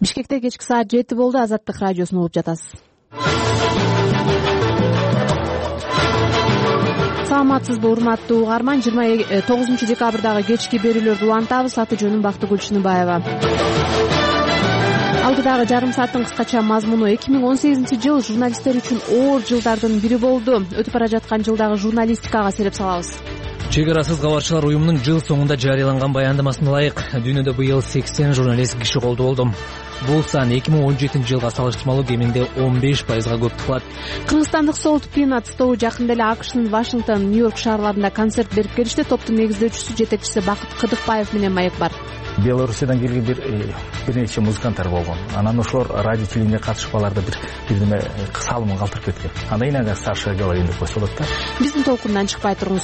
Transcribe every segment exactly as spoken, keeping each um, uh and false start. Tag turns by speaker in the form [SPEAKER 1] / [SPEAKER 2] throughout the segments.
[SPEAKER 1] Бишкекте кечки саат жети болду. Азаттык радиосун угуп жатасыз. Саламатсызбы урматтуу угарман. жыйырма тогузунчу декабрдагы кечки берүүлөрдү улантабыз. Аты жөнүм Бактыгүл Чыныбаева. Алдыдагы жарым сааттын кыскача мазмуну: эки миң он сегизинчи жыл журналисттер үчүн оор жылдардын бири болду. Өтүп бара жаткан жылдагы журналистикага сереп салабыз.
[SPEAKER 2] Чек арасыз кабарчылар уюмунун жыл соңунда жарыяланган баяндамасына ылайык дүйнөдө быйыл сексен журналист киши колдоо болду. Бул сан эки миң он жетинчи жылга салыштырмалуу кеминде он беш пайызга көп кылат.
[SPEAKER 1] Кыргызстандык Salt Peanuts тобу жакында эле АКШнын Вашингтон, Нью-Йорк шаарларында концерт берип келишти. Топтун негиздөөчүсү, жетекчиси Бакыт Кыдыкбаев менен маек бар.
[SPEAKER 3] Белорусиядан келген бир бир нече музыканттар болгон. Анан ошолор радио телевидение катышып аларда бир бирдеме салымын калтырып кеткен. Анда иногда Саша говорит деп койсо болот да.
[SPEAKER 1] Биздин толкундан чыкпай туруңуз.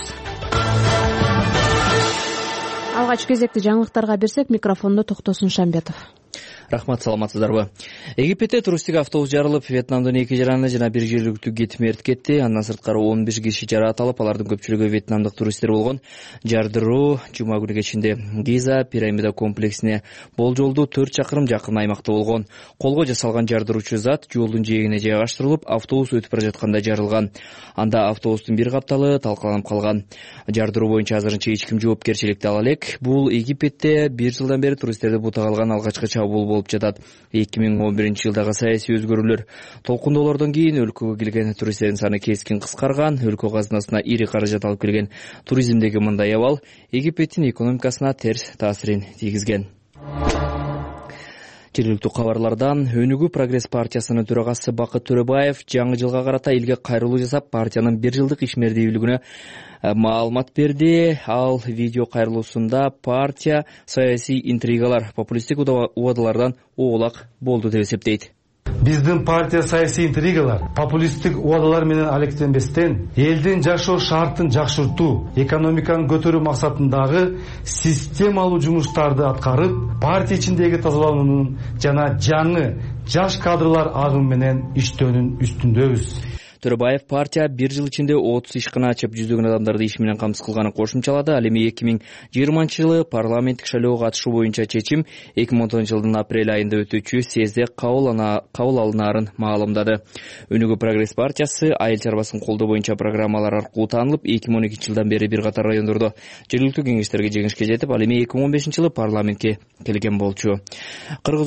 [SPEAKER 1] Алгач кезекти жаңылыктарга берсек, микрофондо Токтосун Шамбетов.
[SPEAKER 4] Рахмат, саламатсыздарбы? Египетте туристтик автобус жарылып, Вьетнамдын эки жараны жана бир жергиликтүү кетип мерт кетти. Андан сырткары он беш киши жараат алып, алардын көпчүлүгү вьетнамдык туристтер болгон. Жардыруу жума күнү кечинде Гиза пирамида комплексине болжолдуу төрт чакырым жакын аймакта болгон. Колго жасалган жардыруучу зат жолдун жээгине жайгаштырылып, автобус өтүп бара жатканда жарылган. Анда автобустун бир капталы талкаланып калган. Жардыруу боюнча азырынча эч ким жоопкерчиликти ала элек. Бул Египетте бир жылдан бери туристтерди бутак алган алгачкы чабуул болуп жатат. эки миң он биринчи жылдагы саясий өзгөрүүлөр, толкундоолордон кийин өлкөгө келген туристтердин саны кескин кыскарган. Өлкө казынасына ири каражат алып келген туризмдеги мындай абал Египеттин экономикасына терс таасирин тийгизген. Жергиликтүү кабарлардан: Өнүгүү Прогресс партиясынын төрагасы Бакыт Төрөбаев жаңы жылга карата элге кайрылуу жасап, партиянын бир жылдык ишмердүүлүгүнө маалымат берди. Ал видео кайрылуусунда партия саясий интригалар, популисттик убадалардан оолак болду деп эсептейт.
[SPEAKER 5] Биздин партия саясий интригалар, популисттик убадалар менен алектенбестен, элдин жашоо шартын жакшыртуу, экономиканы көтөрүү максатындагы системалуу жумуштарды аткарып, партия ичиндеги тазалануунун жана жаңы жаш кадрлар агымы менен иштөөнүн үстүндөбүз.
[SPEAKER 4] Төрөбаев партия бир жыл ичинде отуз ишкана ачып, жүздөгөн адамдарды иш менен камсыз кылганын кошумчалады. Ал эми эки миң жыйырманчы жылы парламенттик шайлоого катышуу боюнча чечим эки миң он тогузунчу жылдын апрель айында өтүүчү съезде кабыл алынаарын маалымдады. Өнүгүү Прогресс партиясы айыл чарбасын колдоо боюнча программалар аркылуу таанылып, эки миң он экинчи жылдан бери бир катар райондордо жергиликтүү кеңештерге жеңишке жетип, ал эми эки миң он бешинчи жылы парламентке келген болчу. Кыргыз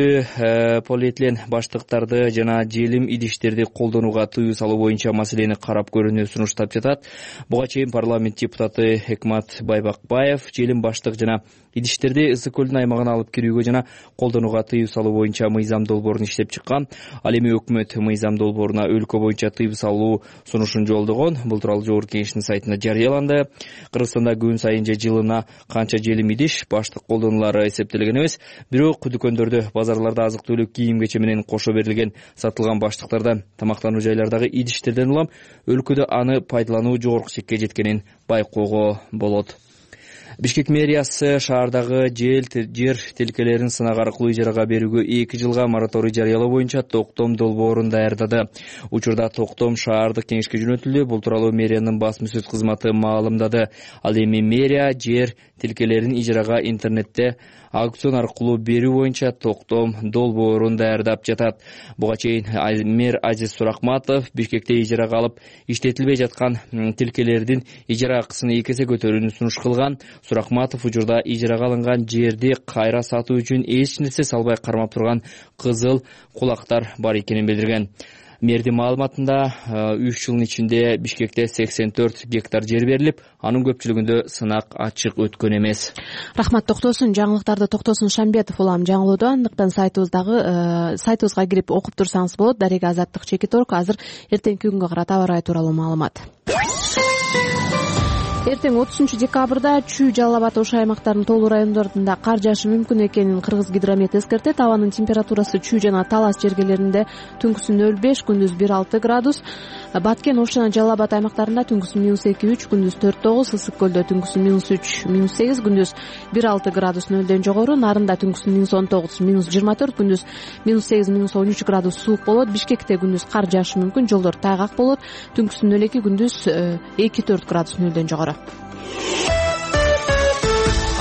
[SPEAKER 4] өкмөтү полиэтилен баштыктарды жана желим идиштерди колдонууга тыюу салуу боюнча маселени карап көрүүнү сунуштап жатат. Буга чейин парламент депутаты Экмат Байбакбаев желим баштык жана идиштерди Ысык көлдүн аймагына алып кирүүгө жана колдонууга тыюу салуу боюнча мыйзам долбоорун иштеп чыккан. Ал эми өкмөт мыйзам долбооруна өлкө боюнча тыюу салуу сунушун жолдогон. Бул тууралуу Жогорку Кеңештин сайтында жарыяланды. Кыргызстанда күн сайын же жылына канча желим идиш баштык колдонулары эсептелген эмес. Бирок дүкөндөрдө, базарларда азык-түлүк, кийим-кече менен кошо берилген сатылган баштыктардан, тамактануу жайлардагы идиштерден улам өлкөдө аны пайдалануу жогорку чекке жеткенин байкоого болот. Бишкек мэриясы шаардагы жер тилкелерин сынак аркылуу ижарага берүүгө эки жылга мораторий жарыялоо боюнча токтом долбоорун даярдады. Учурда токтом шаардык кеңешке жөнөтүлдү. Бул тууралуу мэриянын басма-сөз кызматы маалымдады. Ал эми мэрия жер тилкелерин ижарага интернетте аукцион аркылуу берүү боюнча токтом долбоорун даярдап жатат. Буга чейин мэр Азиз Суракматов Бишкекте ижарага алып иштетилбей жаткан тилкелердин ижара акысын эки эсе көтөрүүнү сунуш кылган. Суракматов учурда ижарага алынган жерди кайра сатуу үчүн эч нерсе салбай кармап турган кызыл кулактар бар экенин билдирген. Мэрдин маалыматында үч жылдын ичинде Бишкекте сексен төрт гектар жер берилип, анын көпчүлүгүндө сынак ачык өткөн эмес.
[SPEAKER 1] Рахмат Токтосун. Жаңылыктарды Токтосун Шамбетов улам жаңылоодо. Андыктан сайтыбыздагы сайтыбызга кирип окуп турсаңыз болот. Дарега Азаттык Чекит Орг. Азыр эртеңки күнгө карата аба ырайы тууралуу маалымат. Эртең отузунчу декабрда Чүй, Жалал Абад, Ош аймактарынын тоолуу райондорунда кар жаашы мүмкүн экенин Кыргыз гидромет эскертет. Абанын температурасы Чүй жана Талас жергелеринде түнкүсүн нөл беш, күндүз бир алты градус. Баткен, Ош жана Жалал Абад аймактарында түнкүсүн минус эки үч, күндүз төрт тогуз. Ысык көлдө түнкүсүн минус үч, минус сегиз, күндүз бир алты градус нөлдөн жогору. Нарында түнкүсүн минус он тогуз, минус жыйырма төрт, күндүз минус сегиз, минус он үч градус суук болот. Бишкекте күндүз кар жаашы мүмкүн, жолдор тайгак болот. Түнкүсүн нөл эки, күндүз эки төрт градус нөлдөн жогору.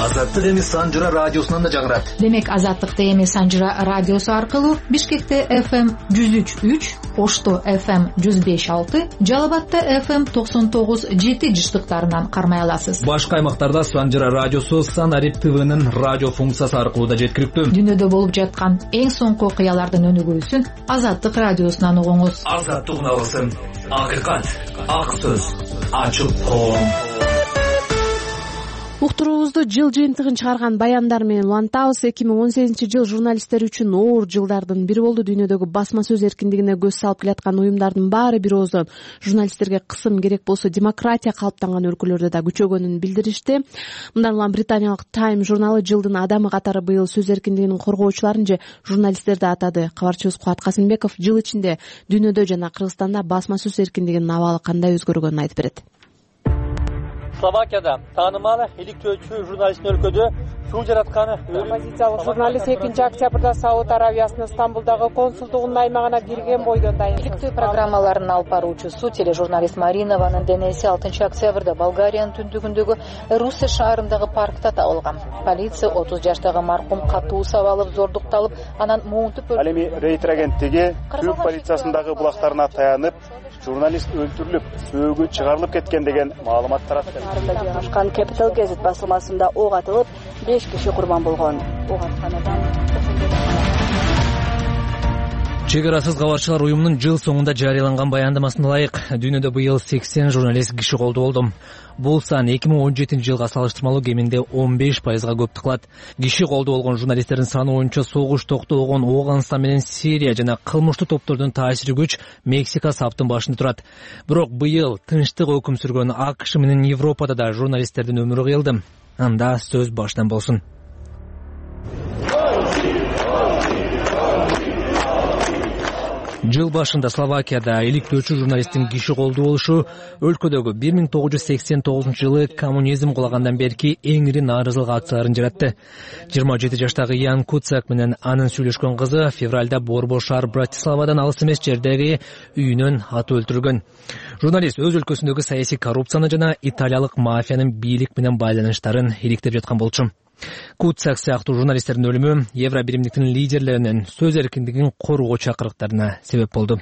[SPEAKER 2] Азаттык эми Санжыра радиосунан да жагырат.
[SPEAKER 6] Демек Азаттыкты эми Санжыра радиосу аркылуу Бишкекте эф эм жүз үч үч, Ошто эф эм жүз беш алты, Жалал Абадта эф эм токсон тогуз жети жыштыктарынан кармай аласыз.
[SPEAKER 2] Башка аймактарда Санжыра радиосу Санарип ТВнын радио функциясы аркылуу да жеткиликтүү.
[SPEAKER 6] Дүйнөдө болуп жаткан эң соңку окуялардын өнүгүүсүн Азаттык радиосунан угуңуз.
[SPEAKER 2] Азаттык уналысын, акыйкат, ак сөз, ачык коом.
[SPEAKER 1] Уктуруубузду жыл жыйынтыгын чыгарган баяндар менен улантабыз. эки миң он сегизинчи жыл журналисттер үчүн оор жылдардын бири болду. Дүйнөдөгү басма сөз эркиндигине көз салып келаткан уюмдардын баары бир ооздон журналисттерге кысым керек болсо демократия калыптанган өлкөлөрдө да күчөгөнүн билдиришти. Мындан улам британиялык Time журналы жылдын адамы катары быйыл сөз эркиндигинин коргоочуларын же журналисттерди атады. Кабарчыбыз Кубат Касымбеков жыл ичинде дүйнөдө жана Кыргызстанда басма сөз эркиндигинин абалы кандай өзгөргөнүн айтып берет.
[SPEAKER 7] Словакияда таанымал иликтөөчү журналист өлкөдө суу жаратканы
[SPEAKER 8] оппозициялык журналист экинчи октябрда Сауд Аравиясынын Стамбулдагы консулдугунун аймагына кирген бойдон дайын.
[SPEAKER 6] Иликтөө программаларын алып баруучусу тележурналист Маринованын денеси алтынчы октябрда Болгариянын түндүгүндөгү Русе шаарындагы паркта табылган. Полиция отуз жаштагы маркум катуу сабалып зордукталып, анан муунтуп
[SPEAKER 9] Ал эми Рейтер агенттиги Түрк полициясындагы булактарына таянып, журналист өлтүрүлүп, сөөгү чыгарылып кеткен деген маалымат таратты.
[SPEAKER 10] Жашкан Capital Gazette басылмасында ок атылып, беш киши курбан болгон. Ок атканадан
[SPEAKER 2] Чек арасыз кабарчылар уюмунун жыл соңунда жарыяланган баяндамасына ылайык дүйнөдө быйыл сексен журналист киши колду болду. Бул сан эки миң он жетинчи жылга салыштырмалуу кеминде он беш пайызга көптү кылат. Киши колду болгон журналисттердин саны боюнча согуш токтогон Ооганстан менен Сирия жана кылмыштуу топтордун таасири күч Мексика саптын башында турат. Бирок быйыл тынчтык өкүм сүргөн АКШ менен Европада да журналисттердин өмүрү кыйылды. Анда сөз баштан болсун. Жыл башында Словакияда иликтөөчү журналисттин киши колду болушу өлкөдөгү бир миң тогуз жүз сексен тогузунчу жылы коммунизм кулагандан берки эң ири нааразылык акцияларын жаратты. жыйырма жети жаштагы Ян Куцак менен анын сүйлөшкөн кызы февралда Борбор шаар Братиславадан алыс эмес жердеги үйүнөн атып өлтүрүлгөн. Журналист өз өлкөсүндөгү саясий коррупцияны жана италиялык мафиянын бийлик менен байланыштарын иликтеп жаткан болчу. Куцак сыяктуу журналисттердин өлүмү Евро биримдиктин лидерлеринин сөз эркиндигин коргоо чакырыктарына себеп болду.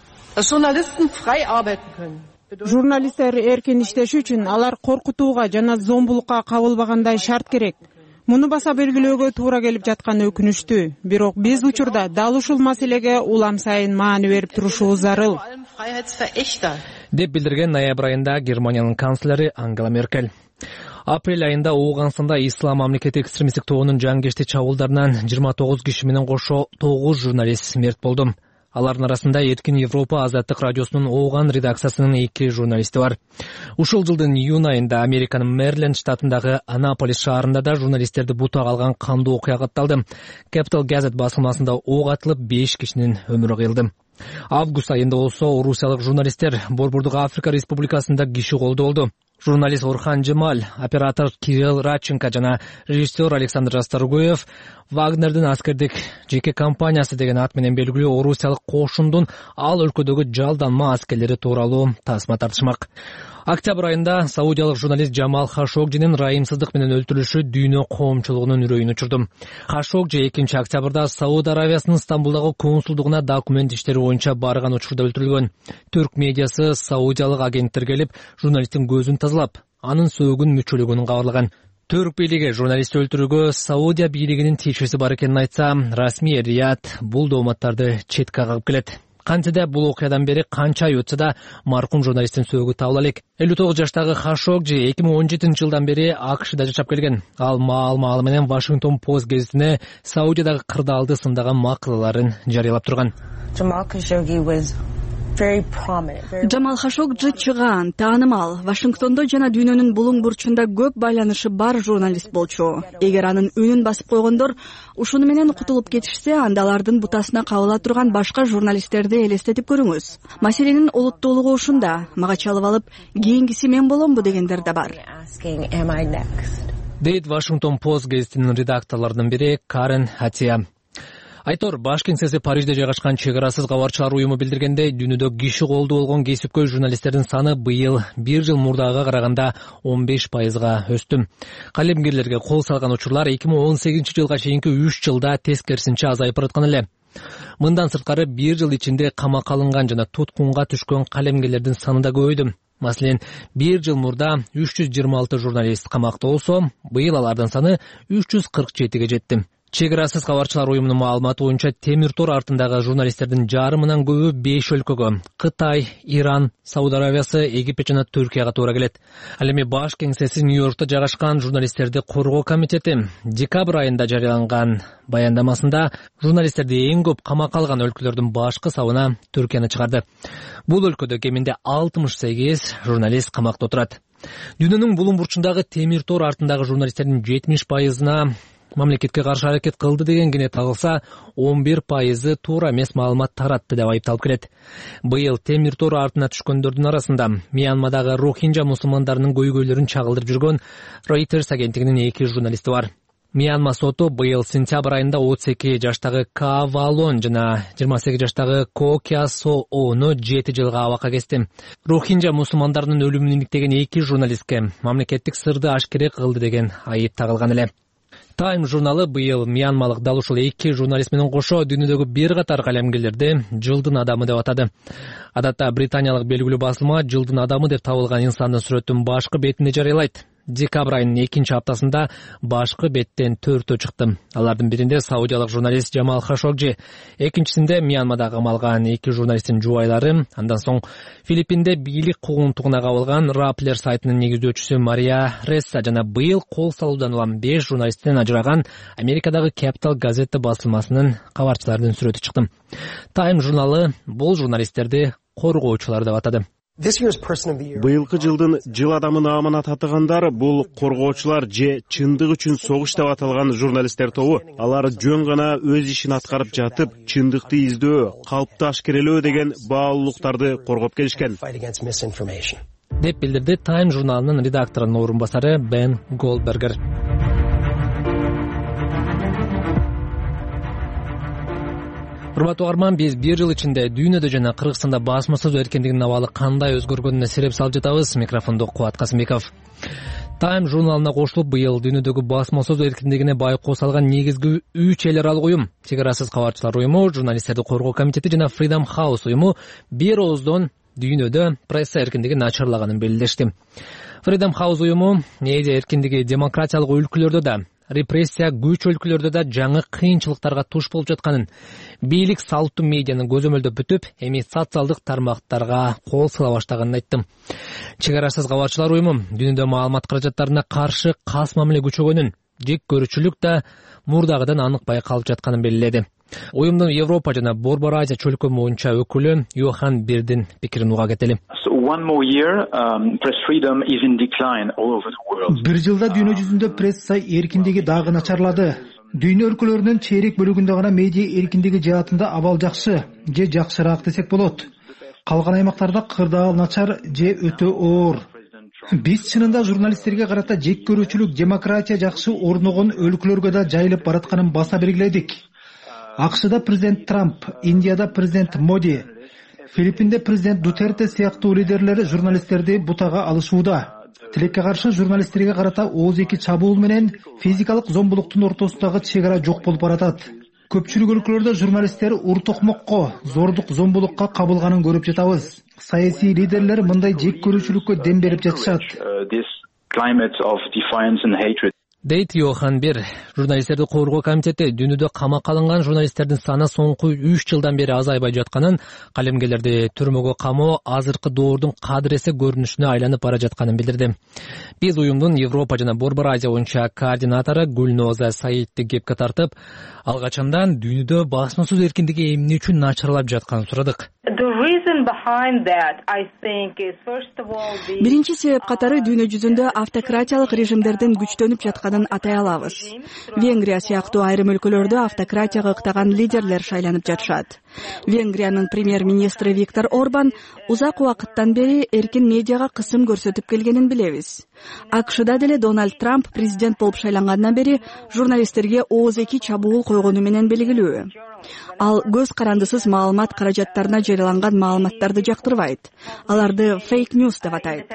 [SPEAKER 11] Журналисттер эркин иштеши үчүн алар коркутууга жана зомбулукка кабылбагандай шарт керек. Муну баса белгилөөгө туура келип жатканы өкүнүчтүү. Бирок биз учурда дал ушул маселеге улам сайын маани берип турушубуз зарыл.
[SPEAKER 2] Деп билдирген ноябрь айында Германиянын канцлери Ангела Меркель. Апрель айында Ооганстанда ислам мамлекети экстремисттик тобунун жангечти чабуулдарынан жыйырма тогуз киши менен кошо тогуз журналист мерт болду. Алардын арасында Эркин Европа Азаттык радиосунун Ооган редакциясынын эки журналисти бар. Ушул жылдын июнь айында Американын Мэриленд штатындагы Анаполис шаарында да журналисттерди бутак алган кандуу окуя катталды. Capital Gazette басылмасында ок атылып беш кишинин өмүрү кыйылды. Август айында болсо орусиялык журналисттер Борбордук Африка Республикасында киши колду болду. Журналист Орхан Джемаль, оператор Кирилл Радченко жана режиссер Александр Расторгуев Вагнердин аскердик жеке компаниясы деген ат менен белгилүү орусиялык кошундун ал өлкөдөгү жалданма аскерлери тууралуу тасма тартышмак. Октябрь айында саудиялык журналист Джамал Хашогжинин райымсыздык менен өлтүрүлүшү дүйнө коомчулугунун үрөйүн учурду. Хашогжи экинчи октябрда Сауд Аравиясынын Стамбулдагы консулдугуна документ иштери боюнча барган учурда өлтүрүлгөн. Түрк медиасы саудиялык агенттер келип, журналисттин көзүн тазалап, анын сөөгүн мүчөлөгөнүн кабарлаган. Түрк бийлиги журналист өлтүрүүгө Саудия бийлигинин тиешеси бар экенин айтса, расмий Рият бул дооматтарды четке кагып келет. Кантиде бул окуядан бери канча ай өтсө да маркум журналисттин сөөгү табыла элек. элүү тогуз жаштагы Хашогжи эки миң он жетинчи жылдан бери АКШда жашап келген. Ал маал-маалы менен Washington Post гезитине Саудиядагы кырдаалды сындаган макалаларын жарыялап турган.
[SPEAKER 12] Джамал Хашогжи чыгаан, таанымал, Вашингтондо жана дүйнөнүн булуң бурчунда көп байланышы бар журналист болчу. Эгер анын үнүн басып койгондор ушуну менен кутулуп кетишсе, анда алардын бутасына кабыла турган башка журналисттерди элестетип көрүңүз. Маселенин олуттуулугу ушунда. Мага чалып алып, кийинкиси мен боломбу дегендер да бар.
[SPEAKER 2] Дейт Washington Post гезитинин редакторлорунун бири Карен Хатия. Айтор, баш кеңсеси Парижде жайгашкан чек арасыз кабарчылар уюму билдиргендей, дүйнөдө киши колду болгон кесипкөй журналисттердин саны быйыл бир жыл мурдагыга караганда он беш пайызга өстү. Калемгерлерге кол салган учурлар эки миң он сегизинчи жылга чейинки үч жылда тескерисинче азайып бараткан эле. Мындан сырткары бир жыл ичинде камакка алынган жана туткунга түшкөн калемгерлердин саны да көбөйдү. Маселен, бир жыл мурда үч жүз жыйырма алты журналист камакта болсо, быйыл алардын саны үч жүз кырк жетиге жетти. Чек арасыз кабарчылар уюмунун маалыматы боюнча темир тор артындагы журналисттердин жарымынан көбү беш өлкөгө — Кытай, Иран, Сауд Аравиясы, Египет жана Түркияга туура келет. Ал эми баш кеңсеси Нью-Йоркто жайгашкан журналисттерди коргоо комитети декабрь айында жарыяланган баяндамасында журналисттерди эң көп камакка алган өлкөлөрдүн башкы сабына Түркияны чыгарды. Бул өлкөдө кеминде алтымыш сегиз журналист камакта отурат. Дүйнөнүн булуң бурчундагы темир тор артындагы журналисттердин жетимиш пайызына мамлекетке каршы аракет кылды деген кене тагылса, он бир пайызы туура эмес маалымат таратты деп айыпталып келет. Быйыл темир тор артына түшкөндөрдүн арасында Мьянмадагы рохинжа мусулмандарынын көйгөйлөрүн чагылдырып жүргөн Reuters агенттигинин эки журналисти бар. Мьянма соту быйыл сентябрь айында отуз эки жаштагы Ка Валон жана жыйырма сегиз жаштагы Ко Кя Со Ону жети жылга абакка кести. Рохинжа мусулмандарынын өлүмүн иниктеген эки журналистке мамлекеттик сырды ашкере кылды деген айып тагылган эле. Time журналы быйыл мьянмалык дал ушул эки журналист менен кошо дүйнөдөгү бир катар калемгерлерди жылдын адамы деп атады. Адатта британиялык белгилүү басылма жылдын адамы деп табылган инсандын сүрөтүн башкы бетинде жарыялайт. Декабрь айынын экинчи аптасында башкы беттен төртөө чыкты. Алардын биринде саудиялык журналист Джамал Хашогджи, экинчисинде Мьянмада камалган эки журналисттин жубайлары, андан соң Филиппинде бийлик куугунтугуна кабылган Rappler сайтынын негиздөөчүсү Мария Ресса жана быйыл кол салуудан улам беш журналисттен ажыраган Америкадагы Capital газети басылмасынын кабарчыларынын сүрөтү чыкты. Time журналы бул журналисттерди коргоочулар деп атады.
[SPEAKER 13] Быйылкы жылдын жыл адамына аманат атыгандар бул коргоочулар же чындык үчүн согуш деп аталган журналисттер тобу. Алар жөн гана өз ишин аткарып жатып, чындыкты издөө, калпты ашкерелөө деген баалуулуктарды коргоп келишкен
[SPEAKER 2] деп билдирди Time журналынын редакторунун орун басары Бен Голдбергер. Урматтуу угарман, биз бир жыл ичинде дүйнөдө жана Кыргызстанда басма сөз эркиндигинин абалы кандай өзгөргөнүнө сереп салып жатабыз. Микрофондо Кубат Касымбеков. Time журналына кошулуп, быйыл дүйнөдөгү басма сөз эркиндигине байкоо салган негизги үч эл аралык уюм — Чек арасыз кабарчылар уюму, журналисттерди коргоо комитети жана Freedom House уюму бир ооздон дүйнөдө пресса эркиндигин начарлаганын белгилешти. Freedom House уюму медиа эркиндиги демократиялык өлкөлөрдө да, репрессия күч өлкөлөрдө да жаңы кыйынчылыктарга туш болуп жатканын, бийлик салттуу медианы көзөмөлдөп бүтүп, эми социалдык тармактарга кол сала баштаганын айтты. Чек арасыз кабарчылар уюму дүйнөдө маалымат каражаттарына каршы кас мамиле күчөгөнүн, жек көрүүчүлүк да мурдагыдан анык байкалып жатканын белгиледи. Уюмдун Европа жана Борбор Азия чөлкөмү боюнча өкүлү Йохан Бирдин пикирин уга кетели.
[SPEAKER 14] Бир жылда дүйнө жүзүндө пресса эркиндиги дагы начарлады. Дүйнө өлкөлөрүнүн чейрек бөлүгүндө гана медиа эркиндиги жаатында абал жакшы же жакшыраак десек болот. Калган аймактарда кырдаал начар же өтө оор. Биз чынында журналисттерге карата жек көрүүчүлүк, демократия жакшы орногон өлкөлөргө да жайылып баратканын баса белгиледик. АКШда президент Трамп, Индияда президент Моди, Филиппинде президент Дутерте сыяктуу лидерлер журналисттерди бутага алышууда. Тилекке каршы журналисттерге карата ооз эки чабуул менен физикалык зомбулуктун ортосундагы чек ара жок болуп баратат. Көпчүлүк өлкөлөрдө журналисттер уртукмокко, зордук, зомбулукка кабылганын көрүп жатабыз. Саясий лидерлер мындай жек көрүүчүлүккө дем берип жатышат.
[SPEAKER 2] Дейт Йохан Бир. Журналисттерди коргоо комитети дүйнөдө камакка алынган журналисттердин саны соңку үч жылдан бери азайбай жатканын, калемгерлерди түрмөгө камоо азыркы доордун кадыресе көрүнүшүнө айланып бара жатканын билдирди. Биз уюмдун Европа жана Борбор Азия боюнча координатору Гүлноза Саидти кепке тартып, алгачандан дүйнөдө басма сөз эркиндиги эмне үчүн начарлап жатканын сурадык.
[SPEAKER 12] биринчи себеп катары дүйнө жүзүндө автократиялык режимдердин күчтөнүп жатканын атай алабыз. Венгрия сыяктуу айрым өлкөлөрдө автократияга ыктаган лидерлер шайланып жатышат. Венгриянын премьер-министри Виктор Орбан узак убакыттан бери эркин медиага кысым көрсөтүп келгенин билебиз. АКШда деле Дональд Трамп президент болуп шайлангандан бери журналисттерге ооз-эки чабуул койгону менен белгилүү. Ал көз карандысыз маалымат каражаттарына жарыяланган маалыматтарды жактырбайт. Аларды фейк ньюс деп атайт.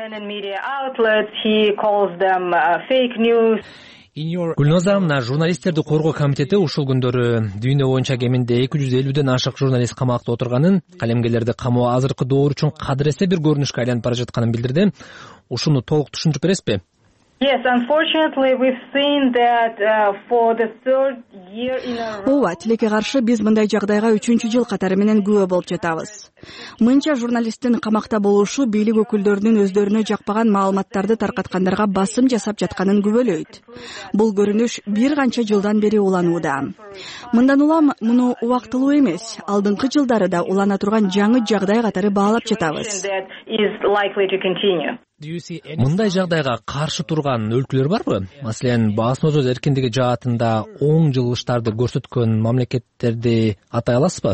[SPEAKER 2] Гүлноза, мына журналисттерди коргоо комитети ушул күндөрү дүйнө боюнча кеминде эки жүз элүүдөн ашык журналист камакта отурганын, калемгерлерди камоо азыркы доор үчүн кадыресе бир көрүнүшкө айланып бара жатканын билдирди. Ушуну толук түшүндүрүп бересизби?
[SPEAKER 15] Yes, unfortunately, we've seen that uh, for the third year in a row.
[SPEAKER 12] Ооба, тилекке каршы биз мындай жагдайга үчүнчү жыл катары менен күбө болуп жатабыз. Мынча журналисттин камакта болушу бийлик өкүлдөрүнүн өздөрүнө жакпаган маалыматтарды таркаткандарга басым жасап жатканын күбөлөйт. Бул көрүнүш бир канча жылдан бери уланууда. Мындан улам муну убактылуу эмес, алдыңкы жылдары да улана турган жаңы жагдай катары баалап жатабыз.
[SPEAKER 2] Мындай жагдайга каршы турган өлкөлөр барбы? Маселен, басма сөз эркиндиги жаатында оң жылыштарды көрсөткөн мамлекеттерди атай аласызбы?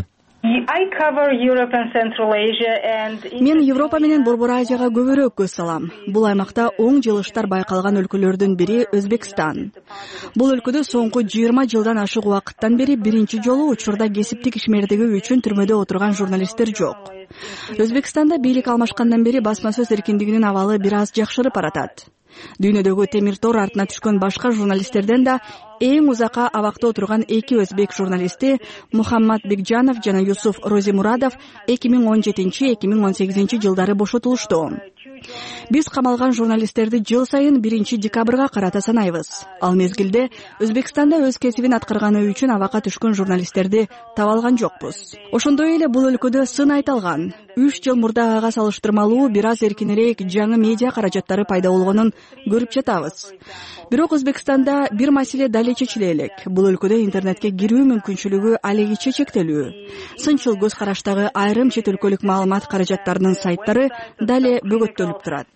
[SPEAKER 12] Мен Европа менен Борбор Азияга көбүрөөк көз салам. Бул аймакта оң жылыштар байкалган өлкөлөрдүн бири Өзбекстан. Бул өлкөдө соңку жыйырма жылдан ашык убакыттан бери биринчи жолу учурда кесиптик ишмердиги үчүн түрмөдө отурган журналисттер жок. Өзбекстанда бийлик алмашкандан бери басма сөз эркиндигинин абалы бир аз жакшырып баратат. Дүйнөдөгү темир тор артына түшкөн башка журналисттерден да эң узакка абакта отурган эки өзбек журналисти Мухаммад Бекжанов жана Юсуф Розимурадов эки миң он жетинчи — эки миң он сегизинчи жылдары бошотулушту. Биз камалган журналисттерди жыл сайын биринчи декабрга карата санайбыз. Ал мезгилде Өзбекстанда өз кесибин аткарганы үчүн абакка түшкөн журналисттерди таба алган жокпуз. Ошондой эле бул өлкөдө сын айталган. үч жыл мурдагыга салыштырмалуу бир аз эркинирээк жаңы медиа каражаттары пайда болгонун көрүп жатабыз. Бирок Өзбекстанда бир маселе дале чечиле элек. Бул өлкөдө интернетке кирүү мүмкүнчүлүгү алегиче чектелүү. Сынчыл көз караштагы айрым чет өлкөлүк маалымат каражаттарынын сайттары дале бөгөттөлүп турат.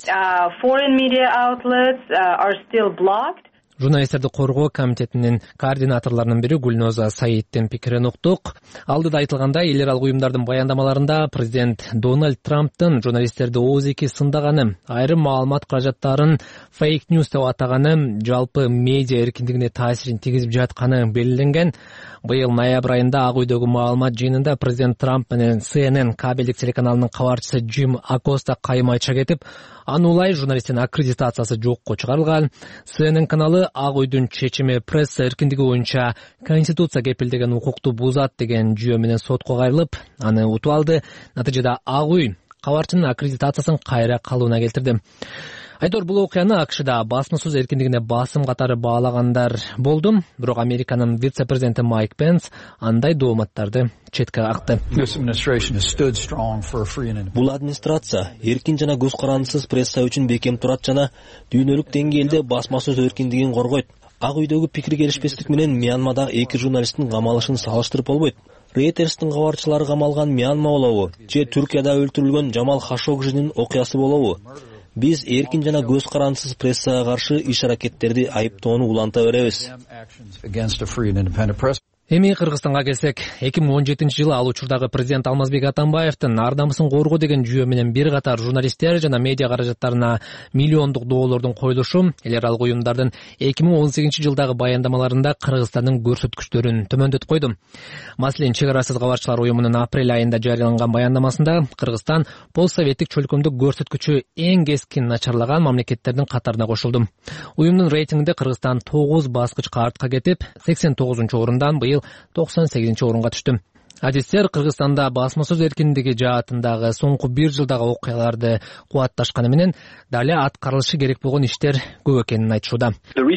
[SPEAKER 2] Журналисттерди коргоо комитетинин координаторлорунун бири Гүлноза Саидтин пикирин уктук. Алдыда айтылгандай, эл аралык уюмдардын баяндамаларында президент Дональд Трамптын журналисттерди ооз-эки сындаганы, айрым маалымат каражаттарын фейк ньюс деп атаганы жалпы медиа эркиндигине таасирин тийгизип жатканы белгиленген. Быйыл ноябрь айында Ак үйдөгү маалымат жыйынында президент Трамп менен Си Эн Эн кабелдик телеканалынын кабарчысы Джим Акоста кайым айтча кетип, анулай журналисттин аккредитациясы жокко чыгарылган. Си Эн Эн каналы Ак үйдүн чечими пресса эркиндиги боюнча конституция кепилдеген укукту бузат деген жүйө менен сотко кайрылып, аны утуп алды. Натыйжада Ак үй кабарчынын аккредитациясын кайра калууна келтирди. Айтор, бул окуяны АКШда басма сөз эркиндигине басым катары баалагандар болду, бирок Американын вице-президенти Майк Пенс андай дооматтарды четке какты.
[SPEAKER 16] Бул администрация эркин жана көз карандысыз пресса үчүн бекем турат жана дүйнөлүк деңгээлде басма сөз эркиндигин коргойт. Ак үйдөгү пикир келишпестик менен Мьянмадагы эки журналисттин камалышын салыштырып болбойт. Рейтерстин кабарчылары камалган Мьянма болобу, же Түркияда өлтүрүлгөн Жамал Хашогжинин окуясы болобу? Биз эркин жана көз карандысыз прессага каршы иш-аракеттерди айыптоону уланта беребиз.
[SPEAKER 2] Эми Кыргызстанга келсек, эки миң он жетинчи жылы ал учурдагы президент Алмазбек Атамбаевдин ар намысын коргоо деген жүйө менен бир катар журналисттер жана медиа каражаттарына миллиондук доллардын коюлушу эл аралык уюмдардын эки миң он сегизинчи жылдагы баяндамаларында Кыргызстандын көрсөткүчтөрүн төмөндөтүп койду. Маселен, Чек арасыз кабарчылар уюмунун апрель айында жарыяланган баяндамасында Кыргызстан постсоветтик чөлкөмдүк көрсөткүчү эң кескин начарлаган мамлекеттердин катарына кошулду. Уюмдун рейтингинде Кыргызстан тогуз баскычка артка кетип, сексен тогузунчу орундан быйыл токсон сегизинчи орунга түштү. Адистер Кыргызстанда басма сөз эркиндиги жаатындагы соңку бир жылдагы окуяларды кубатташканы менен дале аткарылышы керек болгон иштер көп экенин айтышууда.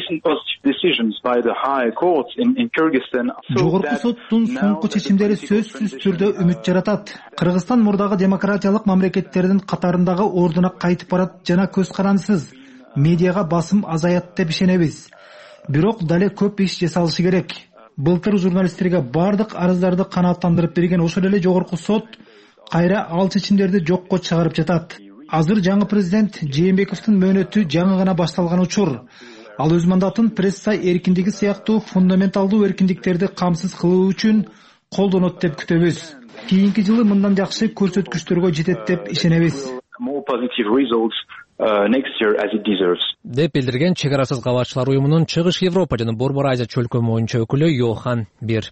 [SPEAKER 14] Жогорку соттун соңку чечимдери сөзсүз түрдө үмүт жаратат. Кыргызстан мурдагы демократиялык мамлекеттердин катарындагы ордуна кайтып барат жана көз карандысыз медиага басым азаят деп ишенебиз. Бирок дале көп иш жасалышы керек. Былтыр журналисттерге бардык арыздарды канааттандырып берген ошол эле жогорку сот кайра ал чечимдерди жокко чыгарып жатат. Азыр жаңы президент Жээнбековдун мөөнөтү жаңы гана башталган учур. Ал өз мандатын пресса эркиндиги сыяктуу фундаменталдуу эркиндиктерди камсыз кылуу үчүн колдонот деп күтөбүз. Кийинки жылы мындан жакшы көрсөткүчтөргө жетет деп ишенебиз.
[SPEAKER 2] деп билдирген чек арасыз кабатчылар уюмунун Чыгыш Европа жана Борбор Азия чөлкөмү боюнча өкүлү Йохан Бир.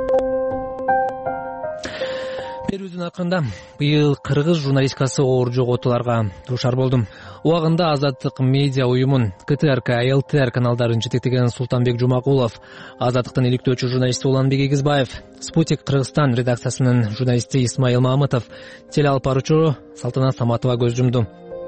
[SPEAKER 2] Берүүнүн акырында быйыл кыргыз журналистикасы оор жоготууларга дуушар болду. Убагында Азаттык медиа уюмун К Т Р К, Л Т Р каналдарын жетектеген Султанбек Жумакулов, Азаттыктын иликтөөчү журналисти Уланбек Эгизбаев, Спутник Кыргызстан редакциясынын журналисти Исмаил Мамытов, телеалып баруучу Салтанат Саматова көз жумду.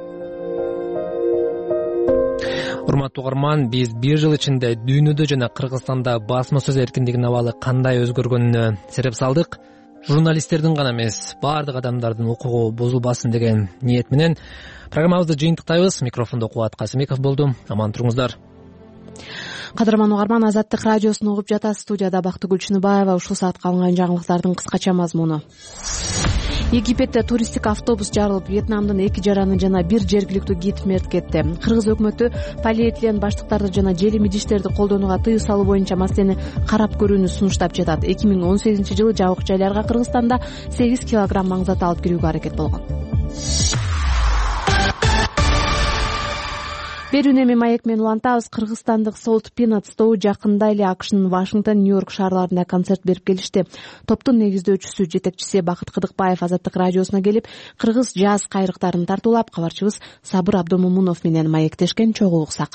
[SPEAKER 2] Урматтуу угарман, биз бир жыл ичинде дүйнөдө жана Кыргызстанда басма сөз эркиндигинин абалы кандай өзгөргөнүнө сереп салдык. Журналисттердин гана эмес, баардык адамдардын укугу бузулбасын деген ниет менен программабызды жыйынтыктайбыз. Микрофондо Кубат Касымеков болду. Аман туруңуздар.
[SPEAKER 1] Кадырман угарман, Азаттык радиосун угуп жатасыз. Студияда Бактыгүл Чыныбаева. Ушул саатка алынган жаңылыктардын кыскача мазмуну. Египетте туристтик автобус жарылып, Вьетнамдын эки жараны жана бир жергиликтүү гид мерт кетти. Кыргыз өкмөтү полиэтилен баштыктарды жана желим идиштерди колдонууга тыюу салуу боюнча маселени карап көрүүнү сунуштап жатат. эки миң он сегизинчи жылы жабык жайларга Кыргызстанда сегиз килограмм маңзат алып кирүүгө аракет болгон. Берүүнү эми маек менен улантабыз. Кыргызстандык Salt Peanuts тобу жакында эле АКШнын Вашингтон, Нью-Йорк шаарларында концерт берип келишти. Топтун негиздөөчүсү, жетекчиси Бакыт Кыдыкбаев Азаттык радиосуна келип, кыргыз жаз кайрыктарын тартуулап, кабарчыбыз Сабыр Абдомомунов менен маектешкен. Чогулуксак.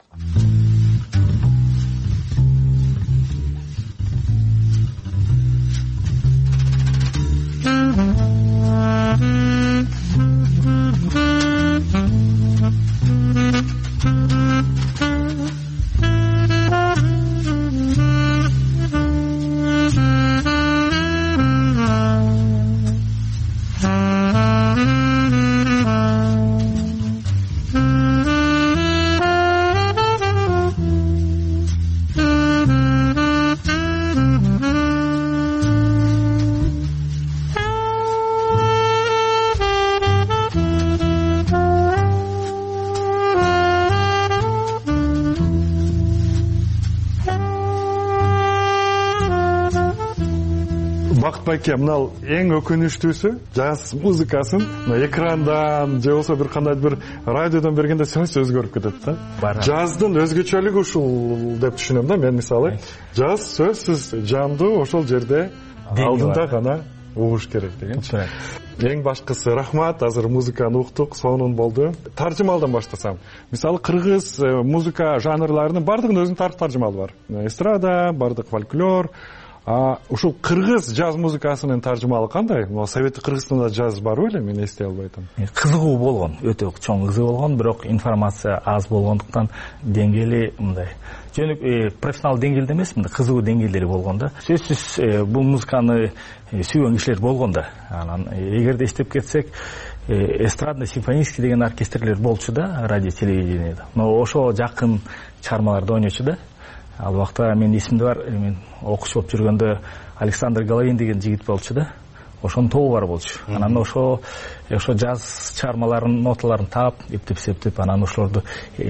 [SPEAKER 17] Байке, мынал эң өкүнүчтүүсү жаз музыкасын экрандан же болбосо бир кандай бир радиодон бергенде сөз өзгөрүп кетет да. Жаздын өзгөчөлүгү ушул деп түшүнөм да мен. Мисалы, жаз сөзсүз жандуу ошол жерде алдында гана угуш керек дегенчи. Эң башкысы рахмат, азыр музыканы уктук, сонун болду. Таржымалдан баштасам. Мисалы, кыргыз музыка жанрларынын бардыгынын өзүнүн таржымалы бар. Эстрада, бардык фольклор. А ушул кыргыз жаз музыкасынын таржымалы кандай? Советтик Кыргызстанда жаз бар беле, мен эстей албайтам.
[SPEAKER 3] Кызыгуу болгон, өтө чоң кызыгуу болгон, бирок информация аз болгондуктан деңгээли мындай жөнөк профессионал деңгээлде эмес, мындай кызыгуу деңгээлдери болгон да. Сөзсүз бул музыканы сүйгөн кишилер болгон да. Анан эгерде эстеп кетсек, эстрадный симфонический деген оркестрлер болчу да, радио телевидениеде. Но ошо жакын чыгармаларда ойночу да. Ал убакта мен эсимде бар, мен окуучу болуп жүргөндө Александр Головин деген жигит болчу да. Ошонун тобу бар болчу. Анан ошо ошо жаз чыгармаларынын ноталарын таап, эптеп-септеп, анан ошолорду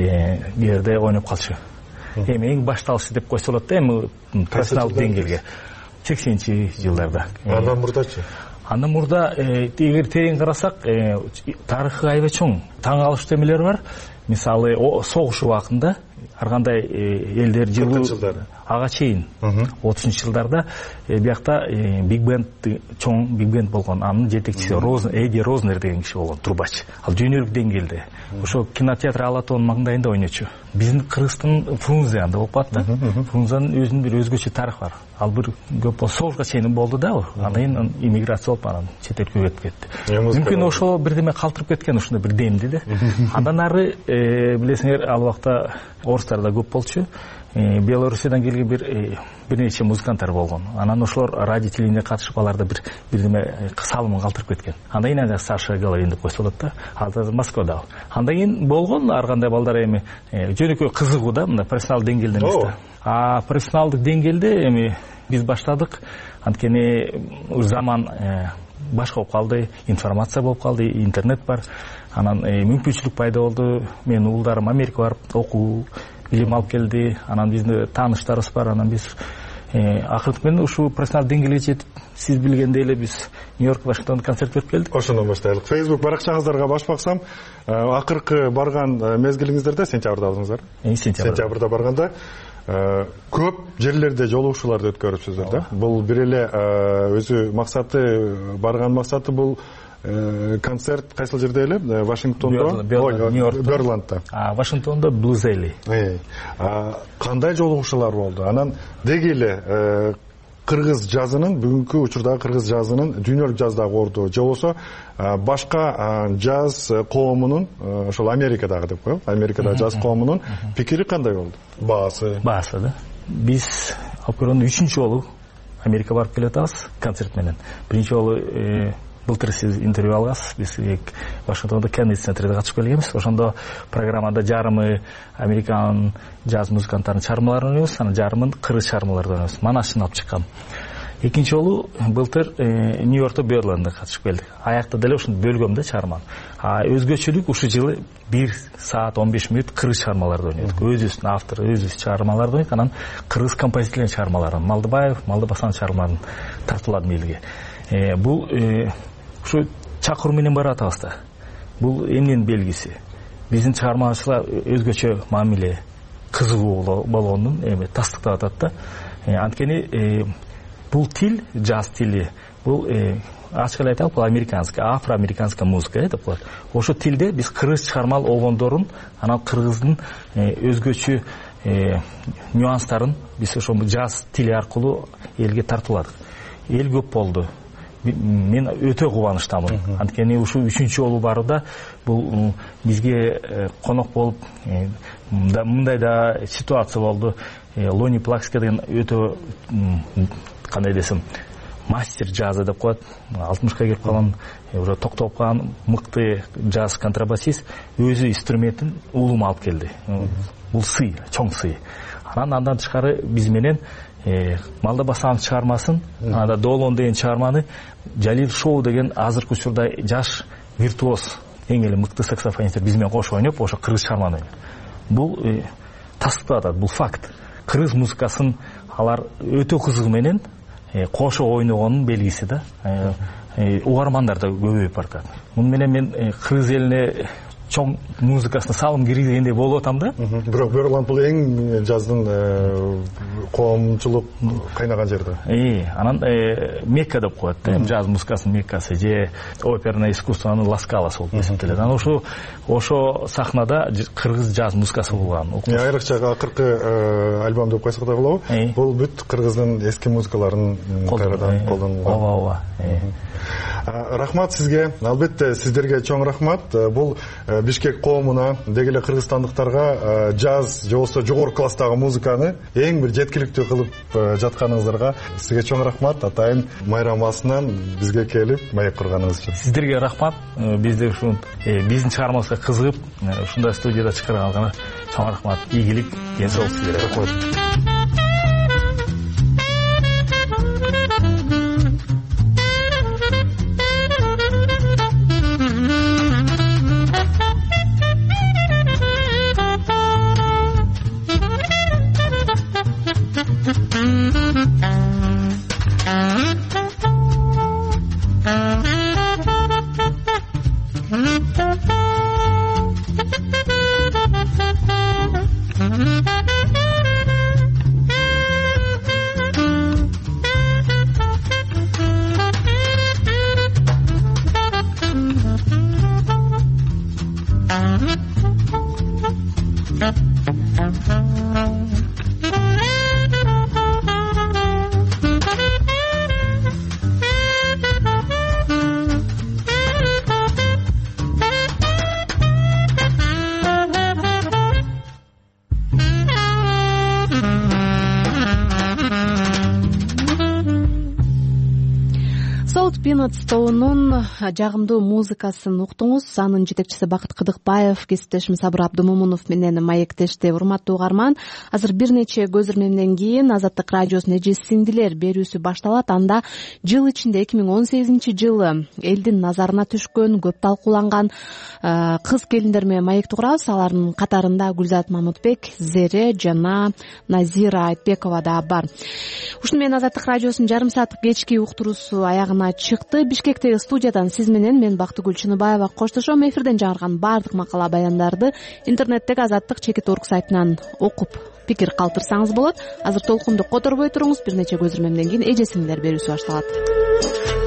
[SPEAKER 3] жерде ойноп калчу. Эми эң башталышы деп койсо болот да, эми профессионалдык деңгээлге. сексенинчи жылдарда.
[SPEAKER 17] Андан мурдачы?
[SPEAKER 3] Андан мурда эгер терең карасак, тарыхы аябай чоң. Таң калыштуу эмелер бар. Мисалы, согуш убагында ар кандай элдер жылуу ага чейин отузунчу жылдарда биякта биг бенд, чоң биг бенд болгон. Анын жетекчиси Эдди Рознер деген киши болгон, трубач. Ал дүйнөлүк деңгээлде. Ошо кинотеатр Алатоонун маңдайында ойночу. Биздин Кыргызстан Фрунзе анда болуп калат да. Фрунзанын өзүнүн бир өзгөчө тарыхы бар. Ал бир көп болсо согушка чейин болду да. Андан кийин иммиграция болуп анан чет элге кетип кетти. Мүмкүн ошо бирдеме калтырып кеткен, ушундай бир демди да. Андан ары билесиңер, ал убакта орустар да көп болчу. Белорусиядан келген бир бир нече музыканттар болгон. Анан ошолор радио телевидение катышып, аларда бир бирдеме салымын калтырып кеткен. Андан кийин ага Саша Головин деп койсо болот да. Ал Москвада. Андан кийин болгон ар кандай балдар эми жөнөкөй кызыгуу да, мындай профессионал деңгээлде эмес да. А профессионалдык деңгээлде эми биз баштадык. Анткени заман башка болуп калды, информация болуп калды, интернет бар. Анан мүмкүнчүлүк пайда болду. Менин уулдарым Америкага барып окуу, билим алып келди. Анан биздин тааныштарыбыз бар. Анан биз акыркы менен ушул профессионал деңгээлге жетип, сиз билгендей эле биз Нью-Йорк, Вашингтонго концерт берип келдик.
[SPEAKER 17] Ошондон баштайлык. Facebook баракчаңыздарга баш баксам, акыркы барган мезгилиңиздерде сентябрда болдуңуздар. Сентябрда барганда көп жерлерде жолугушууларды өткөрүпсүздөр да. Бул бир эле өзү максаты, барган максаты бул концерт кайсыл жерде эле? Вашингтондо, Берландда.
[SPEAKER 3] А Вашингтондо Блуз Элли.
[SPEAKER 17] Кандай жолугушуулар болду? Анан деги эле кыргыз жазынын, бүгүнкү учурдагы кыргыз жазынын дүйнөлүк жаздагы орду, же болбосо башка жаз коомунун, ошол Америкадагы деп коелу, Америкадагы жаз коомунун пикири кандай болду? Баасы.
[SPEAKER 3] Баасы да. Биз алып көргөндө үчүнчү жолу Америкага барып келатабыз концерт менен. Биринчи жолу былтыр сиз интервью алгансыз. Биз Вашингтондо Кеннеди центрде катышып келгенбиз. Ошондо программада жарымы Американын жаз музыканттарынын чыгармаларын ойнойбуз, анан жарымын кыргыз чыгармаларды ойнойбуз. Манашын алып чыккам. Экинчи жолу былтыр Нью-Йоркто Берландда катышып келдик. Аякта деле ушуну бөлгөм да чыгарманы. А өзгөчөлүк ушул жылы бир саат он беш мүнөт кыргыз чыгармаларды ойнойдук. Өзүбүздүн автору, өзүбүз чыгармаларды ойнойдук. Анан кыргыз композиторлордун чыгармаларын, Малдыбаев, Малдыбасанов чыгармаларын тартууладым элге. Бул ушу чакыруу менен баратабыз да. Бул эмненин белгиси? Биздин чыгармачылар өзгөчө мамиле, кызыгуу болгондун эми тастыктап атат да. Анткени бул тил, жаз тили, бул ачык эле айталы, бул американский, афроамериканская музыка деп коет. Ошо тилде биз кыргыз чыгармал болгондорун, анан кыргыздын өзгөчө нюанстарын биз ошо жаз тили аркылуу элге тартууладык. Эл көп болду. Мен өтө кубанычтамын. Анткени ушул үчүнчү жолу барууда бул бизге конок болуп, мындай да ситуация болду. Лони Плакский деген өтө кандай десем, мастер жазы деп коет. алтымышка келип калган, уже токтоп калган мыкты жаз контрабасист өзү инструментин улум алып келди. Бул сый, чоң сый. Анан андан тышкары биз менен Малдыбасанов чыгармасын, анда Долон деген чыгарманы Жалил Шоу деген азыркы учурда жаш виртуоз, эң эле мыкты саксофонисттер биз менен кошо ойноп, ошо кыргыз чыгарманы ойнойт. Бул тастыктап атат, бул факт. Кыргыз музыкасын алар өтө кызыгы менен кошо ойногонун белгиси да. Угармандар да көбөйүп баратат. Муну менен мен кыргыз элине чоң музыкасына салым киргизгендей болуп атам да.
[SPEAKER 17] Бирок Берланд бул эң жаздын коомчулук кайнаган жер да.
[SPEAKER 3] Э, анан Мекка деп коет да, жаз музыкасынын Меккасы же оперное искусствонун Ласкаласы болуп эсептелет. Анан ошо ошо сахнада кыргыз жаз музыкасы болгон.
[SPEAKER 17] Айрыкча акыркы альбом деп койсок да болобу? Бул бүт кыргыздын эски музыкаларын кайрадан колдонгон.
[SPEAKER 3] Ооба, ооба.
[SPEAKER 17] Рахмат сизге. Албетте сиздерге чоң рахмат. Бул Бишкек коомуна, деги эле кыргызстандыктарга жаз же болбосо жогорку класстагы музыканы эң бир жеткиликтүү кылып жатканыңыздарга сизге чоң рахмат. Атайын майрамасынан бизге келип маек курганыңыз үчүн.
[SPEAKER 3] Сиздерге рахмат. Бизде ушул биздин чыгармабызга кызыгып, ушундай студияда чыгарганга чоң рахмат. Ийгилик, денсаулык сиздерге. Рахмат.
[SPEAKER 1] Salt Peanuts тобунун жагымдуу музыкасын уктуңуз. Анын жетекчиси Бакыт Кыдыкбаев, кесиптешим Сабыр Абдымомунов менен маектешти. Урматтуу угарман, азыр бир нече көз ирмемден кийин Азаттык радиосунун эже сиңдилер берүүсү башталат. Анда жыл ичинде эки миң он сегизинчи жылы элдин назарына түшкөн, көп талкууланган кыз келиндер менен маекти курабыз. Алардын катарында Гүлзат Мамытбек, Зере жана Назира Айтбекова да бар. Ушуну менен Азаттык радиосунун жарым сааттык кечки уктуруусу аягына чыкты. Бишкектеги студиядан сиз менен мен Бактыгүл Чыныбаева коштошом. Эфирден жаңырган баардык макала баяндарды интернеттеги Азаттык чекит орг сайтынан окуп пикир калтырсаңыз болот. Азыр толкунду которбой туруңуз. Бир нече көз ирмемден кийин эже сиңдилер берүүсү башталат.